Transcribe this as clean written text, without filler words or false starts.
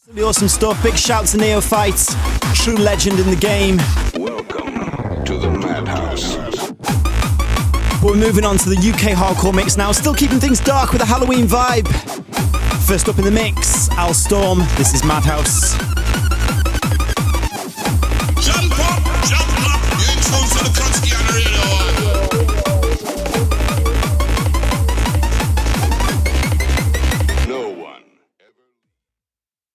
Really awesome stuff. Big shout to Neophyte, true legend in the game. Welcome to the Madhouse. But we're moving on to the UK hardcore mix now, still keeping things dark with a Halloween vibe. First up in the mix, Al Storm. This is Madhouse.